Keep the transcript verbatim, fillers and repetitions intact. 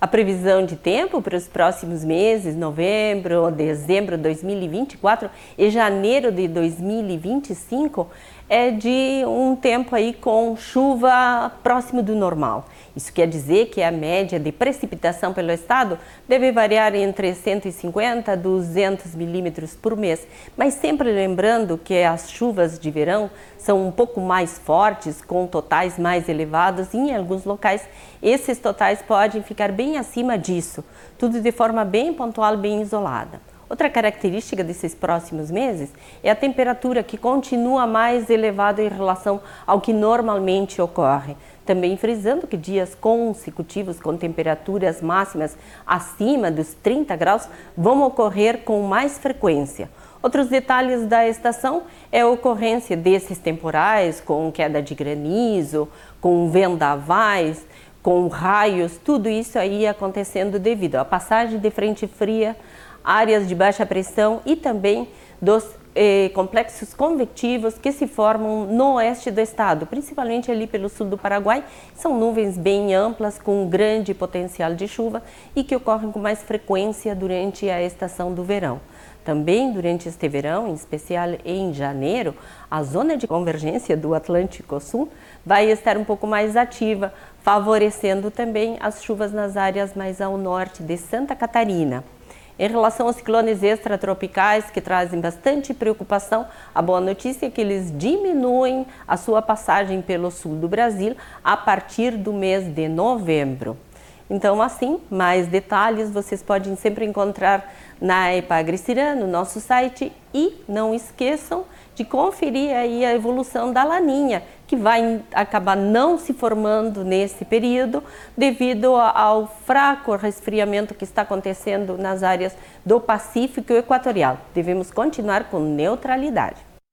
A previsão de tempo para os próximos meses, novembro, dezembro de dois mil e vinte e quatro e janeiro de dois mil e vinte e cinco, é de um tempo aí com chuva próximo do normal. Isso quer dizer que a média de precipitação pelo estado deve variar entre cento e cinquenta a duzentos milímetros por mês, mas sempre lembrando que as chuvas de verão são um pouco mais fortes, com totais mais elevados, e em alguns locais esses totais podem ficar bem acima disso, tudo de forma bem pontual, bem isolada. Outra característica desses próximos meses é a temperatura, que continua mais elevada em relação ao que normalmente ocorre. Também frisando que dias consecutivos com temperaturas máximas acima dos trinta graus vão ocorrer com mais frequência. Outros detalhes da estação é a ocorrência desses temporais com queda de granizo, com vendavais, com raios, tudo isso aí acontecendo devido à passagem de frente fria, áreas de baixa pressão e também dos eh, complexos convectivos que se formam no oeste do estado, principalmente ali pelo sul do Paraguai. São nuvens bem amplas com grande potencial de chuva e que ocorrem com mais frequência durante a estação do verão. Também durante este verão, em especial em janeiro, a zona de convergência do Atlântico Sul vai estar um pouco mais ativa, favorecendo também as chuvas nas áreas mais ao norte de Santa Catarina. Em relação aos ciclones extratropicais, que trazem bastante preocupação, a boa notícia é que eles diminuem a sua passagem pelo sul do Brasil a partir do mês de novembro. Então, assim, mais detalhes vocês podem sempre encontrar na Epagre-Cirã, no nosso site, e não esqueçam de conferir aí a evolução da laninha, que vai acabar não se formando nesse período devido ao fraco resfriamento que está acontecendo nas áreas do Pacífico Equatorial. Devemos continuar com neutralidade.